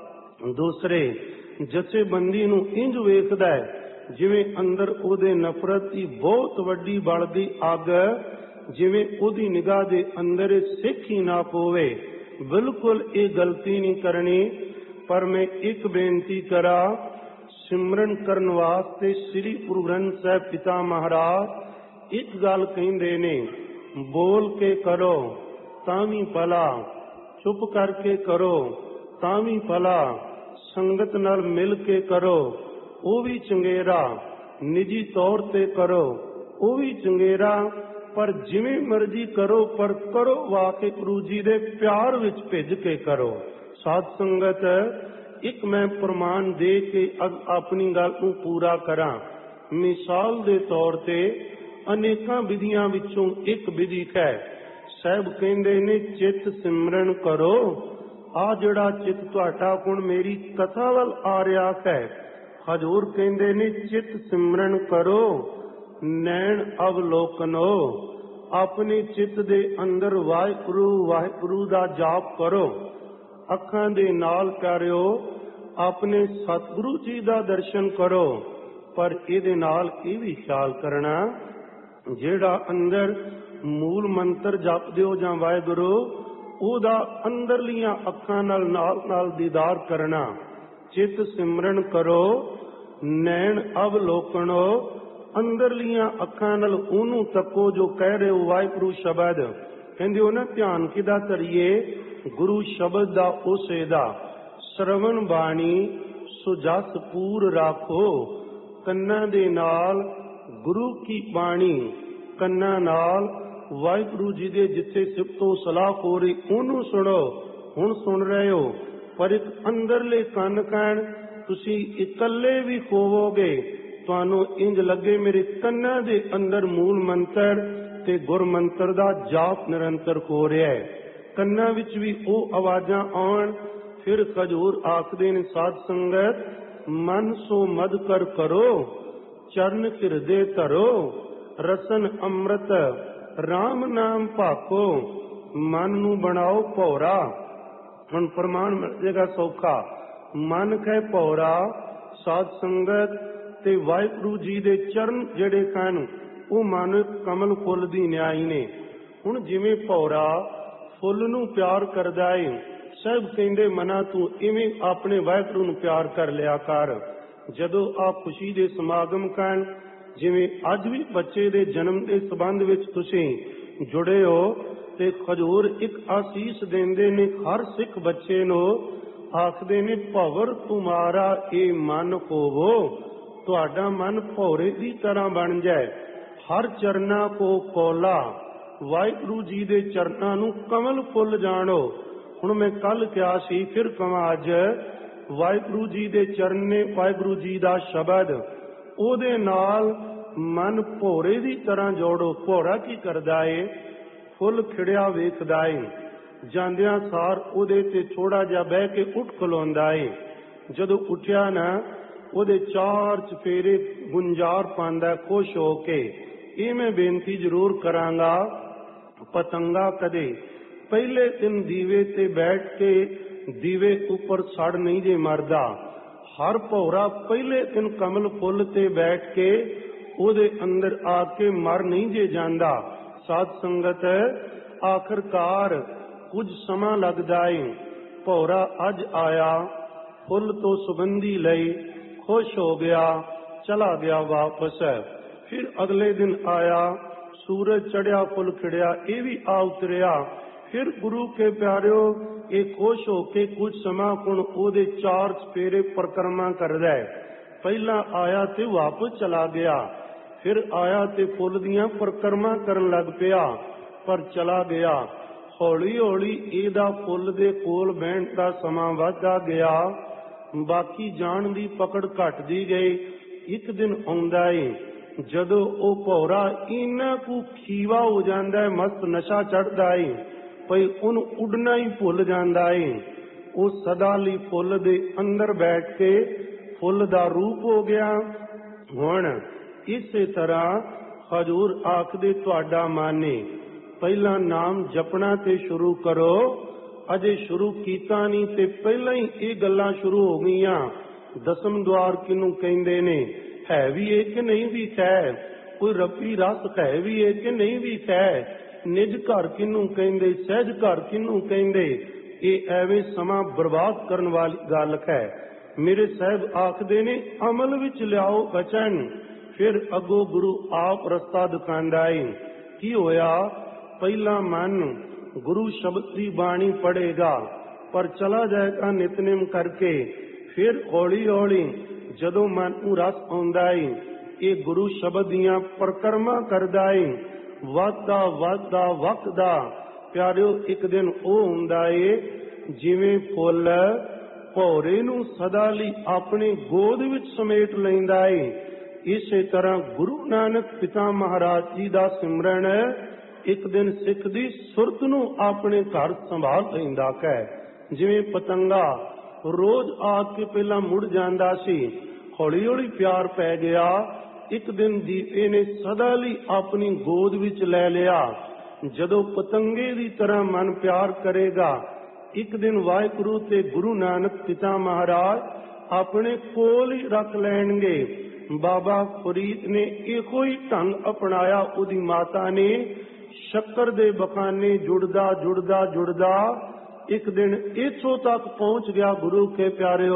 ਦੂਸਰੇ ਜਥੇਬੰਦੀ ਨੂੰ ਇੰਜ ਵੇਖਦਾ ਹੈ ਜਿਵੇਂ ਅੰਦਰ ਉਹਦੇ ਨਫ਼ਰਤ ਦੀ ਬਹੁਤ ਵੱਡੀ ਬਲਦੀ ਅੱਗ, ਜਿਵੇਂ ਉਹਦੀ ਨਿਗਾਹ ਦੇ ਅੰਦਰ ਸਿੱਖ ਹੀ ਨਾ ਪਵੇ। ਬਿਲਕੁਲ ਇਹ ਗਲਤੀ ਨਹੀਂ ਕਰਨੀ। ਪਰ ਮੈਂ ਇੱਕ ਬੇਨਤੀ ਕਰਾਂ, ਸਿਮਰਨ ਕਰਨ ਵਾਸਤੇ ਸ੍ਰੀ ਗੁਰੂ ਗ੍ਰੰਥ ਸਾਹਿਬ ਪਿਤਾ ਮਹਾਰਾਜ ਇੱਕ ਗੱਲ ਕਹਿੰਦੇ ਨੇ, ਬੋਲ ਕੇ ਕਰੋ ਤਾਂ ਵੀ ਭਲਾ, ਚੁੱਪ ਕਰਕੇ ਕਰੋ ਤਾਂ ਵੀ ਭਲਾ, ਸੰਗਤ ਨਾਲ ਮਿਲ ਕੇ ਕਰੋ ਉਹ ਵੀ ਚੰਗੇਰਾ, ਨਿੱਜੀ ਤੌਰ ਤੇ ਕਰੋ ਉਹ ਵੀ ਚੰਗੇਰਾ, ਪਰ ਜਿਵੇਂ ਮਰਜ਼ੀ ਕਰੋ ਪਰ ਕਰੋ ਵਾਹਿਗੁਰੂ ਜੀ ਦੇ ਪਿਆਰ ਵਿੱਚ ਭਿੱਜ ਕੇ ਕਰੋ। ਸਾਧ ਸੰਗਤ, ਇੱਕ ਮੈਂ ਪ੍ਰਮਾਣ ਦੇ ਕੇ ਆਪਣੀ ਗੱਲ ਨੂੰ ਪੂਰਾ ਕਰਾਂ। ਮਿਸਾਲ ਦੇ ਤੌਰ ਤੇ ਅਨੇਕਾਂ ਵਿਧੀਆਂ ਵਿੱਚੋਂ ਇੱਕ ਵਿਧੀ ਹੈ, ਸਾਹਿਬ ਕਹਿੰਦੇ ਨੇ ਚਿੱਤ ਸਿਮਰਨ ਕਰੋ। ਆ ਜਿਹੜਾ ਚਿੱਤ ਤੁਹਾਡਾ ਹੁਣ ਮੇਰੀ ਕਥਾ ਵੱਲ ਆ ਰਿਹਾ ਹੈ, ਹਜ਼ੂਰ ਕਹਿੰਦੇ ਨੇ ਚਿੱਤ ਸਿਮਰਨ ਕਰੋ। ਨੈਣ ਅਵਲੋਕਨੋ। ਆਪਣੇ ਚਿੱਤ ਦੇ ਅੰਦਰ ਵਾਹਿਗੁਰੂ ਵਾਹਿਗੁਰੂ ਦਾ ਜਾਪ ਕਰੋ। ਅੱਖਾਂ ਦੇ ਨਾਲ ਪਿਆਰਿਓ ਆਪਣੇ ਸਤਿਗੁਰੂ ਜੀ ਦਾ ਦਰਸ਼ਨ ਕਰੋ। ਪਰ ਇਹਦੇ ਨਾਲ ਇਹ ਵੀ ਖਿਆਲ ਕਰਨਾ, ਜਿਹੜਾ ਅੰਦਰ ਮੂਲ ਮੰਤਰ ਜਪਦੇ ਹੋ ਜਾਂ ਵਾਹਿਗੁਰੂ, ਉਹਦਾ ਅੰਦਰਲੀਆਂ ਅੱਖਾਂ ਨਾਲ ਨਾਲ ਦੀਦਾਰ ਕਰਨਾ। ਚਿੱਤ ਸਿਮਰਨ ਕਰੋ, ਨੈਣ ਅਵਲੋਕਨੋ। ਅੰਦਰਲੀਆਂ ਅੱਖਾਂ ਨਾਲ ਉਹਨੂੰ ਤੱਕੋ ਜੋ ਕਹਿ ਰਹੇ ਹੋ ਵਾਹਿਗੁਰੂ ਸ਼ਬਦ। ਕਹਿੰਦੇ ਹੋ ਨਾ, ਧਿਆਨ ਕਿਹਦਾ ਕਰੀਏ? ਗੁਰੂ ਸ਼ਬਦ ਦਾ, ਉਸੇ ਦਾ। ਸ਼ਰਵਣ ਬਾਣੀ ਸੋ ਜਸ ਪੂਰ ਰਾਖੋ। ਕੰਨਾਂ ਦੇ ਨਾਲ ਗੁਰੂ ਕੀ ਬਾਣੀ, ਕੰਨਾਂ ਨਾਲ ਵਾਹਿਗੁਰੂ ਜੀ ਦੇ ਜਿੱਥੇ ਸਿਫਤੋਂ ਸਲਾਹ ਹੋ ਰਹੀ ਉਹਨੂੰ ਸੁਣੋ। ਹੁਣ ਸੁਣ ਰਹੇ ਹੋ, ਪਰ ਇੱਕ ਅੰਦਰਲੇ ਕੰਨ ਕਹਿਣ ਤੁਸੀਂ ਇਕੱਲੇ ਵੀ ਹੋਵੋਗੇ, ਤੁਹਾਨੂੰ ਇੰਜ ਲੱਗੇ ਮੇਰੇ ਕੰਨਾਂ ਦੇ ਅੰਦਰ ਮੂਲ ਮੰਤਰ ਤੇ ਗੁਰ ਮੰਤਰ ਦਾ ਜਾਪ ਨਿਰੰਤਰ ਹੋ ਰਿਹਾ ਹੈ। ਕੰਨਾਂ ਵਿੱਚ ਵੀ ਉਹ ਆਵਾਜ਼ਾਂ ਆਉਣ। ਫਿਰ ਹਜ਼ੂਰ ਆਖਦੇ ਨੇ, ਸਾਧ ਸੰਗਤ ਮਨ ਸੋ ਮਦ ਕਰ ਕਰੋ, ਚਰਨ ਹਿਰਦੇ ਧਰੋ, ਰਸਨ ਅੰਮ੍ਰਿਤ ਰਾਮ ਨਾਮ ਭਾਖੋ। ਮਨ ਨੂੰ ਬਣਾਓ ਭੌਰਾ। ਹੁਣ ਪ੍ਰਮਾਣ ਮਿਲ ਜਾਏਗਾ ਸੌਖਾ। ਮਨ ਕਹੇ ਭੌਰਾ, ਸਾਧ ਸੰਗਤ ਤੇ ਵਾਹਿਗੁਰੂ ਜੀ ਦੇ ਚਰਨ ਜਿਹੜੇ ਹਨ ਉਹ ਮਨ ਕਮਲ ਫੁੱਲ ਦੀ ਨਿਆਈ ਨੇ। ਹੁਣ ਜਿਵੇਂ ਭੌਰਾ ਫੁੱਲ ਨੂੰ ਪਿਆਰ ਕਰਦਾ ਏ, ਸਭ ਕਹਿੰਦੇ ਮਨਾ ਤੂੰ ਇਵੇਂ ਆਪਣੇ ਵਾਹਿਗੁਰੂ ਨੂੰ ਪਿਆਰ ਕਰ ਲਿਆ ਕਰ। ਜਦੋਂ ਆ ਖੁਸ਼ੀ ਦੇ ਸਮਾਗਮ ਕਰਨ, ਜਿਵੇਂ ਅੱਜ ਵੀ ਬੱਚੇ ਦੇ ਜਨਮ ਦੇ ਸੰਬੰਧ ਵਿੱਚ ਤੁਸੀਂ ਜੁੜੇ ਹੋ, ਤੇ ਹਜ਼ੂਰ ਇੱਕ ਆਸੀਸ ਦਿੰਦੇ ਨੇ ਹਰ ਸਿੱਖ ਬੱਚੇ ਨੂੰ। ਆਖਦੇ ਨੇ, ਭਵਰ ਤੁਮਾਰਾ ਇਹ ਮਨ ਹੋਵੋ। ਤੁਹਾਡਾ ਮਨ ਭੌਰੇ ਦੀ ਤਰ੍ਹਾਂ ਬਣ ਜਾਏ। ਹਰ ਚਰਨਾ ਕੋ ਕੋਲਾ। ਵਾਹਿਗੁਰੂ ਜੀ ਦੇ ਚਰਨਾਂ ਨੂੰ ਕਮਲ ਫੁੱਲ ਜਾਣੋ। ਹੁਣ ਮੈਂ ਕੱਲ ਕਿਹਾ ਸੀ, ਫਿਰ ਕਹਾਂ ਅੱਜ, ਵਾਹਿਗੁਰੂ ਜੀ ਦੇ ਚਰਨ ਨੇ ਵਾਹਿਗੁਰੂ ਜੀ ਦਾ ਸ਼ਬਦ, ਉਹਦੇ ਨਾਲ ਮਨ ਭੌਰੇ ਦੀ ਤਰ੍ਹਾਂ ਜੋੜੋ। ਭੌਰਾ ਕੀ ਕਰਦਾ ਏ? ਫੁੱਲ ਖਿੜਿਆ ਵੇਖਦਾ ਏ, ਜਾਂਦਿਆਂ ਸਾਰ ਉਹਦੇ ਤੇ ਥੋੜਾ ਜਿਹਾ ਬਹਿ ਕੇ ਉੱਠ ਖਲੋਂਦਾ ਏ। ਜਦੋਂ ਉੱਠਿਆ ਨਾ, ਉਹਦੇ ਚਾਰ ਚਫੇਰੇ ਗੁੰਜਾਰ ਪਾਉਂਦਾ ਖੁਸ਼ ਹੋ ਕੇ। ਇਹ ਮੈਂ ਬੇਨਤੀ ਜ਼ਰੂਰ ਕਰਾਂਗਾ, ਪਤੰਗਾ ਕਦੇ ਪਹਿਲੇ ਦਿਨ ਦੀਵੇ ਤੇ ਬੈਠ ਕੇ ਦੀਵੇ ਉੱਪਰ ਸੜ ਨਹੀਂ ਜੇ ਮਰਦਾ। ਹਰ ਭੌਰਾ ਪਹਿਲੇ ਦਿਨ ਕਮਲ ਫੁੱਲ ਤੇ ਬੈਠ ਕੇ ਉਹਦੇ ਅੰਦਰ ਆ ਕੇ ਮਰ ਨਹੀਂ ਜੇ ਜਾਂਦਾ। ਸਾਧ ਸੰਗਤ, ਆਖਰਕਾਰ ਕੁਝ ਸਮਾਂ ਲੱਗਦਾ ਏ। ਭੌਰਾ ਅੱਜ ਆਇਆ, ਫੁੱਲ ਤੋਂ ਸੁਗੰਧੀ ਲਈ, ਖੁਸ਼ ਹੋ ਗਿਆ, ਚਲਾ ਗਿਆ ਵਾਪਸ। ਫਿਰ ਅਗਲੇ ਦਿਨ ਆਇਆ, ਸੂਰਜ ਚੜਿਆ, ਫੁੱਲ ਖਿੜਿਆ, ਇਹ ਵੀ ਆ ਉਤਰਿਆ। ਫਿਰ ਗੁਰੂ ਕੇ ਪਿਆਰਿਓ, ਇਹ ਖੁਸ਼ ਹੋ ਕੇ ਕੁਝ ਸਮਾਂ ਹੁਣ ਉਹਦੇ ਚਾਰ ਚਫੇਰੇ ਪਰਿਕਰਮਾ ਕਰਦਾ ਹੈ। ਪਹਿਲਾਂ ਆਇਆ ਤੇ ਵਾਪਸ ਚਲਾ ਗਿਆ, ਫਿਰ ਆਇਆ ਤੇ ਫੁੱਲ ਦੀਆਂ ਪਰਿਕਰਮਾ ਕਰਨ ਲੱਗ ਪਿਆ, ਪਰ ਚਲਾ ਗਿਆ। ਹੌਲੀ ਹੌਲੀ ਇਹਦਾ ਫੁੱਲ ਦੇ ਕੋਲ ਬਹਿਣ ਦਾ ਸਮਾਂ ਵੱਧਦਾ ਗਿਆ, ਬਾਕੀ ਜਾਣ ਦੀ ਪਕੜ ਘਟਦੀ ਗਈ। ਇੱਕ ਦਿਨ ਆਉਂਦਾ ਏ, ਜਦੋਂ ਉਹ ਭੌਰਾ ਇੰਨਾ ਕੁ ਖੀਵਾ ਹੋ ਜਾਂਦਾ ਹੈ, ਮਸਤ ਨਸ਼ਾ ਚੜ੍ਹਦਾ ਏ, ਭਈ ਉਹਨੂੰ ਉੱਡਣਾ ਹੀ ਭੁੱਲ ਜਾਂਦਾ ਏ। ਉਹ ਸਦਾ ਲਈ ਫੁੱਲ ਦੇ ਅੰਦਰ ਬੈਠ ਕੇ ਫੁੱਲ ਦਾ ਰੂਪ ਹੋ ਗਿਆ। ਹੁਣ ਇਸੇ ਤਰ੍ਹਾਂ ਹਜ਼ੂਰ ਆਖਦੇ, ਤੁਹਾਡਾ ਮਾਨੇ ਪਹਿਲਾਂ ਨਾਮ ਜਪਣਾ ਤੇ ਸ਼ੁਰੂ ਕਰੋ। ਅਜੇ ਸ਼ੁਰੂ ਕੀਤਾ ਨਹੀਂ ਤੇ ਪਹਿਲਾਂ ਹੀ ਇਹ ਗੱਲਾਂ ਸ਼ੁਰੂ ਹੋ ਗਈਆਂ। ਦਸਮ ਦੁਆਰ ਕਿਹਨੂੰ ਕਹਿੰਦੇ ਨੇ? ਹੈ ਵੀ ਇਹ ਕਿ ਨਹੀਂ ਵੀ ਹੈ? ਕੋਈ ਰੱਬੀ ਰਸ ਹੈ ਵੀ ਇਹ ਕਿ ਨਹੀਂ ਵੀ ਹੈ? ਨਿਜ ਘਰ ਕਿਹਨੂੰ ਕਹਿੰਦੇ? ਸਹਿਜ ਘਰ ਕਿਹਨੂੰ ਕਹਿੰਦੇ? ਇਹ ਐਵੇਂ ਸਮਾਂ ਬਰਬਾਦ ਕਰਨ ਵਾਲੀ ਗੱਲ ਹੈ। ਮੇਰੇ ਸਾਹਿਬ ਆਖਦੇ ਨੇ, ਅਮਲ ਵਿੱਚ ਲਿਆਓ ਬਚਨ। ਫਿਰ ਅੱਗੋਂ ਗੁਰੂ ਆਪ ਰਸਤਾ ਦਿਖਾਉਂਦਾ ਏ। ਕੀ ਹੋਇਆ? ਪਹਿਲਾ ਮਨ ਗੁਰੂ ਸ਼ਬਦ ਦੀ ਬਾਣੀ ਪੜ੍ਹੇਗਾ, ਪਰ ਚਲਾ ਜਾਏਗਾ ਨਿਤਨੇਮ ਕਰਕੇ। ਫਿਰ ਹੌਲੀ ਹੌਲੀ ਜਦੋਂ ਮਨ ਨੂੰ ਰਸ ਆਉਂਦਾ ਏ, ਇਹ ਗੁਰੂ ਸ਼ਬਦ ਦੀਆਂ ਪਰਿਕਰਮਾ ਕਰਦਾ ਏ, ਵੱਧਦਾ ਵੱਧਦਾ ਵਕਦਾ। ਪਿਆਰਿਓ, ਇੱਕ ਦਿਨ ਉਹ ਹੁੰਦਾ ਏ ਜਿਵੇਂ ਫੁੱਲ ਭੌਰੇ ਨੂੰ ਸਦਾ ਲਈ ਆਪਣੇ ਗੋਦ ਵਿੱਚ ਸਮੇਟ ਲੈਂਦਾ ਏ। ਇਸੇ ਤਰ੍ਹਾਂ ਗੁਰੂ ਨਾਨਕ ਪਿਤਾ ਮਹਾਰਾਜ ਜੀ ਦਾ ਸਿਮਰਨ ਇੱਕ ਦਿਨ ਸਿੱਖ ਦੀ ਸੁਰਤ ਨੂੰ ਆਪਣੇ ਘਰ ਸੰਭਾਲ ਲੈਂਦਾ ਹੈ। ਜਿਵੇਂ ਪਤੰਗਾ ਰੋਜ਼ ਆ ਕੇ ਪਹਿਲਾਂ ਮੁੜ ਜਾਂਦਾ ਸੀ, ਹੌਲੀ ਹੌਲੀ ਪਿਆਰ ਪੈ ਗਿਆ, ਇੱਕ ਦਿਨ ਦੀਵੇ ਨੇ ਸਦਾ ਲਈ ਆਪਣੀ ਗੋਦ ਵਿੱਚ ਲੈ ਲਿਆ। ਜਦੋਂ ਪਤੰਗੇ ਦੀ ਤਰ੍ਹਾਂ ਮਨ ਪਿਆਰ ਕਰੇਗਾ, ਇੱਕ ਦਿਨ ਵਾਹਿਗੁਰੂ ਤੇ ਗੁਰੂ ਨਾਨਕ ਪਿਤਾ ਮਹਾਰਾਜ ਆਪਣੇ ਕੋਲ ਹੀ ਰੱਖ ਲੈਣਗੇ। ਬਾਬਾ ਫਰੀਦ ਨੇ ਇਹੋ ਹੀ ਢੰਗ ਅਪਣਾਇਆ। ਉਹਦੀ ਮਾਤਾ ਨੇ ਸ਼ੱਕਰ ਦੇ ਬਖਾਨੇ ਜੁੜਦਾ ਇੱਕ ਦਿਨ ਇੱਥੋਂ ਤੱਕ ਪਹੁੰਚ ਗਿਆ। ਗੁਰੂ ਕੇ ਪਿਆਰਿਓ,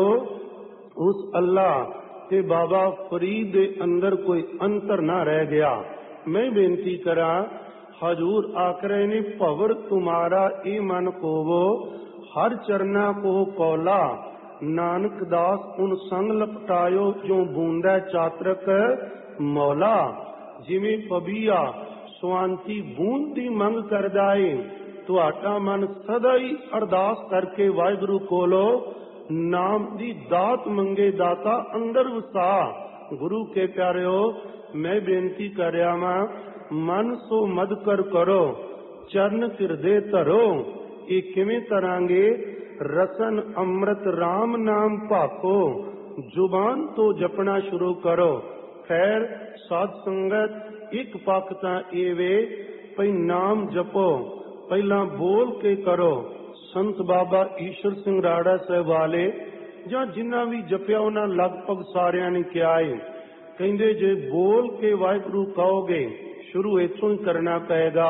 ਉਸ ਅੱਲਾ ਤੇ ਬਾਬਾ ਫਰੀਦ ਦੇ ਅੰਦਰ ਕੋਈ ਅੰਤਰ ਨਾ ਰਹਿ ਗਿਆ। ਮੈਂ ਬੇਨਤੀ ਕਰਾਂ, ਹਜੂਰ ਆਖ ਰਹੇ ਨੇ, ਭਵਰ ਤੁਮਾਰਾ ਇਹ ਮਨ ਕੋਵੋ, ਹਰ ਚਰਨਾ ਕੋ ਕੌਲਾ, ਨਾਨਕ ਦਾਸ ਉਨ ਸੰਗ ਲਪਟਾਇਓ, ਜੋ ਬੂੰਦਾ ਚਾਤਰਕ ਮੌਲਾ। ਜਿਵੇਂ ਪਬੀਆ ਸਵਾਂਤੀ ਬੂੰਦ ਦੀ ਮੰਗ ਕਰਦਾ ਏ, ਤੁਹਾਡਾ ਮਨ ਸਦਾ ਹੀ ਅਰਦਾਸ ਕਰਕੇ ਵਾਹਿਗੁਰੂ ਕੋਲੋਂ ਨਾਮ ਦੀ ਦਾਤ ਮੰਗੇ, ਦਾਤਾ ਅੰਦਰ ਵਸਾ। ਗੁਰੂ ਕੇ ਪਿਆਰਿਓ, ਮੈਂ ਬੇਨਤੀ ਕਰ ਰਿਹਾ ਵਾਂ, ਮਨ ਸੋ ਮਦ ਕਰੋ, ਚਰਨ ਹਿਰਦੇ ਧਰੋ। ਇਹ ਕਿਵੇਂ ਕਰਾਂਗੇ? ਰਸਨ ਅੰਮ੍ਰਿਤ ਰਾਮ ਨਾਮ ਭਾਖੋ, ਜ਼ੁਬਾਨ ਤੋਂ ਜਪਣਾ ਸ਼ੁਰੂ ਕਰੋ। ਖੈਰ ਸਾਧ ਸੰਗਤ, ਇੱਕ ਪੱਖ ਤਾਂ ਇਹ ਵੇ ਭਈ ਨਾਮ ਜਪੋ, ਪਹਿਲਾਂ ਬੋਲ ਕੇ ਕਰੋ। ਸੰਤ ਬਾਬਾ ਈਸ਼ਰ ਸਿੰਘ ਰਾੜਾ ਸਾਹਿਬ ਵਾਲੇ ਜਾਂ ਜਿੰਨਾ ਵੀ ਜਪਿਆ ਉਹਨਾਂ ਲਗਭਗ ਸਾਰਿਆਂ ਨੇ ਕਿਹਾ ਏ, ਕਹਿੰਦੇ ਜੇ ਬੋਲ ਕੇ ਵਾਹਿਗੁਰੂ ਕਹੋਗੇ, ਸ਼ੁਰੂ ਇੱਥੋਂ ਹੀ ਕਰਨਾ ਪਏਗਾ।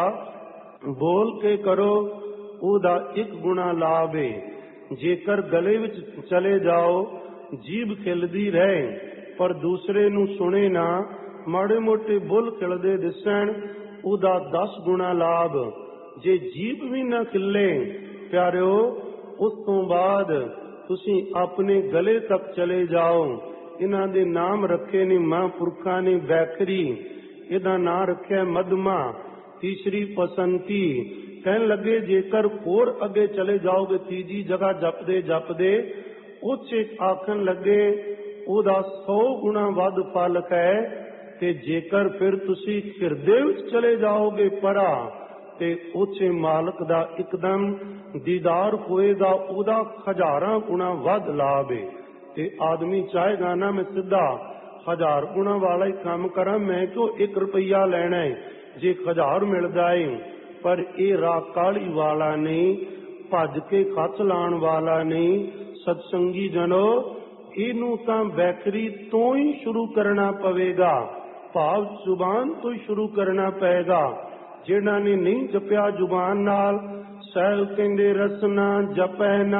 ਬੋਲ ਕੇ ਕਰੋ, ਉਹਦਾ ਇੱਕ ਗੁਣਾ ਲਾਭ ਏ। ਜੇਕਰ ਗਲੇ ਵਿੱਚ ਚਲੇ ਜਾਓ, ਜੀਭ ਖਿਲਦੀ ਰਹੇ ਪਰ ਦੂਸਰੇ ਨੂੰ ਸੁਣੇ ਨਾ, ਮਾੜੇ ਮੋਟੇ ਬੁੱਲ ਖਿਲਦੇ ਦਿਸਣ, ਉਹਦਾ 10 ਗੁਣਾ ਲਾਭ। ਜੇ ਜੀਭ ਵੀ ਨਾ ਖਿਲੇ ਪਿਆਰਿਓ, ਉਸ ਤੋਂ ਬਾਅਦ ਤੁਸੀਂ ਆਪਣੇ ਗਲੇ ਤੱਕ ਚਲੇ ਜਾਓ। ਇਹਨਾਂ ਦੇ ਨਾਮ ਰੱਖੇ ਨੇ ਮਹਾਂਪੁਰਖਾਂ ਨੇ। ਬੈਖਰੀ ਇਹਦਾ ਨਾਂ ਰੱਖਿਆ ਮਧਮਾ, ਤੀਸਰੀ ਪਸੰਤੀ। ਕਹਿਣ ਲੱਗੇ ਜੇਕਰ ਹੋਰ ਅੱਗੇ ਚਲੇ ਜਾਓਗੇ, ਤੀਜੀ ਜਗ੍ਹਾ ਜਪਦੇ ਉੱਚੇ ਆਖਣ ਲੱਗੇ ਉਹਦਾ 100 ਗੁਣਾ ਵੱਧ ਫਲ ਹੈ। ਤੇ ਜੇਕਰ ਫਿਰ ਤੁਸੀਂ ਹਿਰਦੇ ਵਿੱਚ ਚਲੇ ਜਾਓਗੇ ਪਰਾ, ਤੇ ਉੱਚੇ ਮਾਲਕ ਦਾ ਇੱਕਦਮ ਦੀਦਾਰ ਹੋਏਗਾ, ਉਹਦਾ 1000 ਗੁਣਾ ਵੱਧ ਲਾਭ ਹੈ। ਤੇ ਆਦਮੀ ਚਾਹੇਗਾ ਨਾ ਮੈਂ ਸਿੱਧਾ 1000 ਗੁਣਾ ਵਾਲਾ ਹੀ ਕੰਮ ਕਰਾਂ, ਮੈਂ ਕਿਉਂ 1 ਰੁਪਈਆ ਲੈਣਾ ਹੈ ਜੇ 1000 ਮਿਲਦਾ ਹੈ। ਪਰ ਇਹ ਰਾਹ ਕਾਹਲੀ ਵਾਲਾ ਨਹੀਂ, ਭੱਜ ਕੇ ਖੱਚ ਲਾਉਣ ਵਾਲਾ ਨਹੀਂ। ਸਤਸੰਗੀ ਜਨੋ, ਇਹਨੂੰ ਤਾਂ ਬੈਕਰੀ ਤੋਂ ਹੀ ਸ਼ੁਰੂ ਕਰਨਾ ਪਵੇਗਾ, ਭਾਵ ਜ਼ੁਬਾਨ ਤੋਂ ਹੀ ਸ਼ੁਰੂ ਕਰਨਾ ਪਏਗਾ। ਜਿਹਨਾਂ ਨੇ ਨਹੀਂ ਜਪਿਆ ਜ਼ੁਬਾਨ ਨਾਲ, ਸਾਹਿਬ ਕਹਿੰਦੇ ਰਸਨਾ ਜਪੈ ਨਾ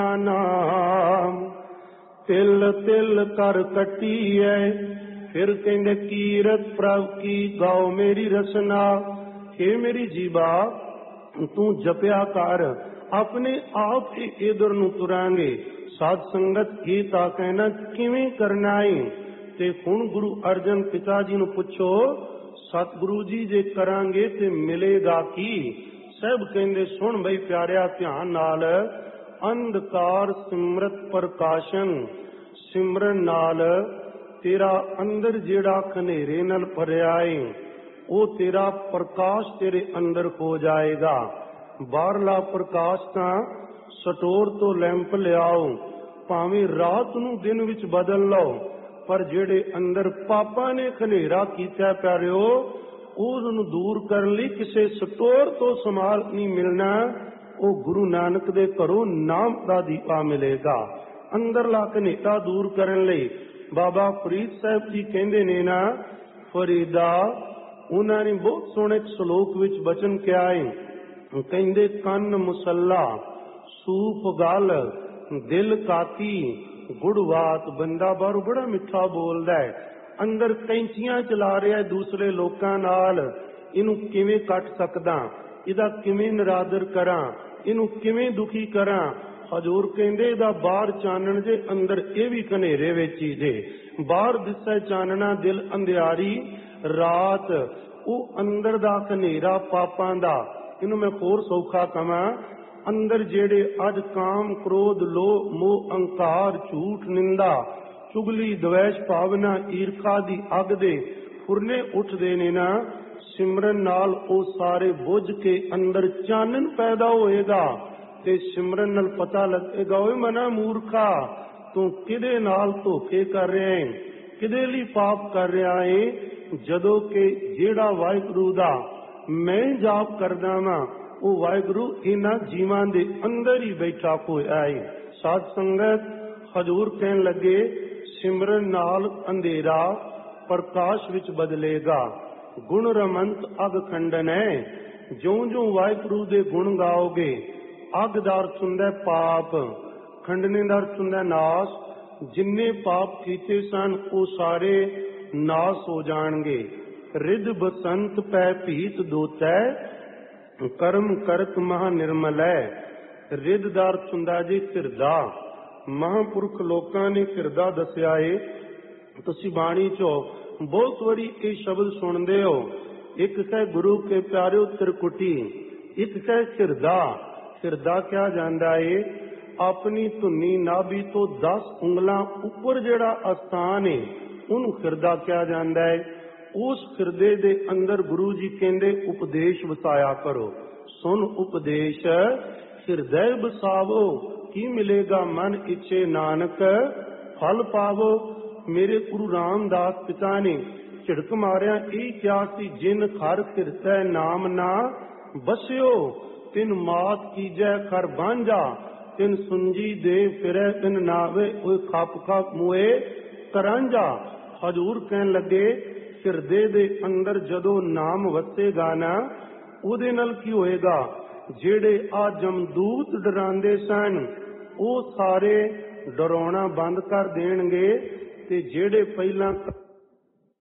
ਨਾਮ, ਤਿਲ ਤਿਲ ਕਰ ਕੱਟੀ ਐ। ਫਿਰ ਕਹਿੰਦੇ ਕੀਰਤ ਪ੍ਰਭ ਕੀ ਗਾਓ ਮੇਰੀ ਰਸਨਾ। ਹੇ ਮੇਰੀ ਜੀਵਾ, ਤੂੰ ਜਪਿਆ ਕਰ, ਆਪਣੇ ਆਪ ਹੀ ਇਧਰ ਨੂੰ ਤੁਰਾਂਗੇ। ਸਾਧ ਸੰਗਤ ਇਹ ਤਾਂ ਕਹਿਣਾ ਕਿਵੇਂ ਕਰਨਾ ਏ। ਤੇ ਹੁਣ ਗੁਰੂ ਅਰਜਨ ਪਿਤਾ ਜੀ ਨੂੰ ਪੁੱਛੋ, ਸਤਿਗੁਰੂ ਜੀ ਜੇ ਕਰਾਂਗੇ ਤੇ ਮਿਲੇਗਾ ਕੀ? ਸਭ ਕਹਿੰਦੇ ਸੁਣ ਬਈ ਪਿਆਰਿਆ ਧਿਆਨ ਨਾਲ, ਅੰਧਕਾਰ ਸਿਮਰਤ ਪ੍ਰਕਾਸ਼ਨ। ਸਿਮਰਨ ਨਾਲ ਤੇਰਾ ਅੰਦਰ ਜਿਹੜਾ ਹਨੇਰੇ ਨਾਲ ਭਰਿਆ ਏ, ਉਹ ਤੇਰਾ ਪ੍ਰਕਾਸ਼ ਤੇਰੇ ਅੰਦਰ ਹੋ ਜਾਏਗਾ। ਬਾਹਰਲਾ ਪ੍ਰਕਾਸ਼ ਤਾਂ ਸਟੋਰ ਤੋਂ ਲੈਂਪ ਲਿਆਓ, ਭਾਵੇਂ ਰਾਤ ਨੂੰ ਦਿਨ ਵਿੱਚ ਬਦਲ ਲਓ, ਪਰ ਜਿਹੜੇ ਅੰਦਰ ਪਾਪਾਂ ਨੇ ਹਨੇਰਾ ਕੀਤਾ ਪਿਆਰਿਓ, ਉਸ ਨੂੰ ਦੂਰ ਕਰਨ ਲਈ ਕਿਸੇ ਸਟੋਰ ਤੋਂ ਸਮਾਲ ਨਹੀਂ ਮਿਲਣਾ। ਉਹ ਗੁਰੂ ਨਾਨਕ ਦੇ ਘਰੋਂ ਨਾਮ ਦਾ ਦੀਪਾ ਮਿਲੇਗਾ। ਅੰਦਰਲਾ ਹਨੇਰਾ ਦੂਰ ਕਰਨ ਲਈ ਬਾਬਾ ਫਰੀਦ ਸਾਹਿਬ ਜੀ ਕਹਿੰਦੇ ਨੇ ਨਾ, ਫਰੀਦਾ, ਉਹਨਾਂ ਨੇ ਬਹੁਤ ਸੋਹਣੇ ਸ਼ਲੋਕ ਵਿੱਚ ਬਚਨ ਕਿਹਾ ਹੈ। ਕਹਿੰਦੇ ਕੰਨ ਮੁਸੱਲਾ, ਸੂਫ ਗਲ, ਦਿਲ ਕਾਤੀ, ਗੁੜਵਾਤ। ਬੰਦਾ ਬਾਹਰੋਂ ਬੜਾ ਮਿੱਠਾ ਬੋਲਦਾ ਹੈ, ਅੰਦਰ ਕੈਂਚੀਆਂ ਚਲਾ ਰਿਹਾ ਦੂਸਰੇ ਲੋਕਾਂ ਨਾਲ। ਇਹਨੂੰ ਕਿਵੇਂ ਕੱਟ ਸਕਦਾ, ਇਹਦਾ ਕਿਵੇਂ ਨਿਰਾਦਰ ਕਰਾਂ, ਇਹਨੂੰ ਕਿਵੇਂ ਦੁਖੀ ਕਰਾਂ। ਹਜ਼ੂਰ ਕਹਿੰਦੇ ਇਹਦਾ ਬਾਹਰ ਚਾਨਣ ਜੇ, ਅੰਦਰ ਇਹ ਵੀ ਹਨੇਰੇ ਵਿੱਚ ਹੀ ਜੇ। ਬਾਹਰ ਦਿਸੈ ਚਾਨਣਾ, ਦਿਲ ਅੰਧਿਆਰੀ ਰਾਤ। ਉਹ ਅੰਦਰ ਦਾ ਹਨੇਰਾ ਪਾਪਾਂ ਦਾ। ਇਹਨੂੰ ਮੈਂ ਹੋਰ ਸੌਖਾ ਕਵਾਂ, ਅੰਦਰ ਜਿਹੜੇ ਅੱਜ ਕਾਮ ਕ੍ਰੋਧ ਲੋਭ ਮੋਹ ਅਹੰਕਾਰ ਝੂਠ ਨਿੰਦਾ ਚੁਗਲੀ ਦਵੈਸ਼ ਭਾਵਨਾ ਈਰਖਾ ਦੀ ਅੱਗ ਦੇ ਫੁਰਨੇ ਉੱਠਦੇ ਨੇ ਨਾ, ਸਿਮਰਨ ਨਾਲ ਉਹ ਸਾਰੇ ਬੁੱਝ ਕੇ ਅੰਦਰ ਚਾਨਣ ਪੈਦਾ ਹੋਏਗਾ। ਤੇ ਸਿਮਰਨ ਨਾਲ ਪਤਾ ਲੱਗੇਗਾ, ਓਏ ਮਨਾ ਮੂਰਖਾ, ਤੂੰ ਕਿਹਦੇ ਨਾਲ ਧੋਖੇ ਕਰ ਰਿਹਾ ਹੈ, ਕਿਹਦੇ ਲਈ ਪਾਪ ਕਰ ਰਿਹਾ ਹੈ। ਜਦੋਂ ਕਿ ਜਿਹੜਾ ਵਾਹਿਗੁਰੂ ਦਾ ਮੈਂ ਜਾਪ ਕਰਦਾ ਵਾਂ ਉਹ ਵਾਹਿਗੁਰੂ ਇਹਨਾਂ ਜੀਵਾਂ ਦੇ ਅੰਦਰ ਹੀ ਬੈਠਾ ਹੋਇਆ ਹੈ। ਸਾਧ ਸੰਗਤ, ਹਜ਼ੂਰ ਕਹਿਣ ਲੱਗੇ ਸਿਮਰਨ ਨਾਲ ਅੰਧੇਰਾ ਪ੍ਰਕਾਸ਼ ਵਿੱਚ ਬਦਲੇਗਾ। ਗੁਣ ਰਮੰਤ ਅਗ ਖੰਡਨ ਹੈ। ਜਿਉਂ-ਜਿਉਂ ਵਾਹਿਗੁਰੂ ਦੇ ਗੁਣ ਗਾਓਗੇ, ਅਗ ਦਾ ਅਰਥ ਹੁੰਦਾ ਪਾਪ, ਖੰਡਨੇ ਦਾ ਅਰਥ ਹੁੰਦਾ ਨਾਸ਼। ਜਿੰਨੇ ਪਾਪ ਕੀਤੇ ਸਨ ਉਹ ਸਾਰੇ ਨਾਸ਼ ਹੋ ਜਾਣਗੇ। ਰਿੱਧ ਬਸੰਤ ਪੈ ਭੀਤ ਦੋਤੈ, ਕਰਮ ਕਰਤ ਮਹਾ ਨਿਰਮਲ ਹੈ। ਰਿੱਧ ਦਾ ਅਰਥ ਹੁੰਦਾ ਜੀ ਹਿਰਦਾ। ਮਹਾਂਪੁਰਖ ਲੋਕਾਂ ਨੇ ਹਿਰਦਾ ਦੱਸਿਆ ਏ। ਤੁਸੀਂ ਬਾਣੀ ਚੋਂ ਬਹੁਤ ਵਾਰੀ ਇਹ ਸ਼ਬਦ ਸੁਣਦੇ ਹੋ। ਇੱਕ ਹੈ ਗੁਰੂ ਕੇ ਪਿਆਰਿਓ ਤਿਰਕੁਟੀ, ਇੱਕ ਹੈ ਹਿਰਦਾ। ਹਿਰਦਾ ਕਿਹਾ ਜਾਂਦਾ ਏ ਆਪਣੀ ਧੁਨੀ ਨਾਭੀ ਤੋਂ 10 ਉਂਗਲਾਂ ਉੱਪਰ ਜਿਹੜਾ ਅਸਥਾਨ ਏ ਉਹਨੂੰ ਹਿਰਦਾ ਕਿਹਾ ਜਾਂਦਾ ਹੈ। ਉਸ ਹਿਰਦੇ ਦੇ ਅੰਦਰ ਗੁਰੂ ਜੀ ਕਹਿੰਦੇ ਉਪਦੇਸ਼ ਵਸਾਇਆ ਕਰੋ। ਸੁਨ ਉਪਦੇਸ਼ ਹਿਰਦੈ ਬਸਾਵੋ, ਕੀ ਮਿਲੇਗਾ ਮਨ ਇੱਛੇ ਨਾਨਕ ਫਲ ਪਾਵੋ। ਮੇਰੇ ਗੁਰੂ ਰਾਮਦਾਸ ਪਿਤਾ ਨੇ ਝਿੜਕ ਮਾਰਿਆ ਇਹ ਕਿਹਾ ਸੀ, ਜਿਨ ਖਰ ਕਿਰਤੈ ਨਾਮ ਨਾ ਬਸਿਓ, ਤਿਨ ਮਾਤ ਕੀਜੈ ਖਰ ਬਾਂਝਾ, ਤਿਨ ਸੁੰਜੀ ਦੇ ਫਿਰੈ ਤਿਨ ਨਾਵੇ, ਉਹ ਖਪ ਖਪ ਮੂਏ ਕਰਾਂਝਾ। ਹਜ਼ੂਰ ਕਹਿਣ ਲੱਗੇ ਹਿਰਦੇ ਦੇ ਅੰਦਰ ਜਦੋਂ ਨਾਮ ਵਸੇਗਾ ਨਾ, ਉਹਦੇ ਨਾਲ ਕੀ ਹੋਏਗਾ? ਜਿਹੜੇ ਆ ਜਮਦੂਤ ਡਰਾਉਂਦੇ ਸਨ ਉਹ ਸਾਰੇ ਡਰਾਉਣਾ ਬੰਦ ਕਰ ਦੇਣਗੇ, ਤੇ ਜਿਹੜੇ ਪਹਿਲਾਂ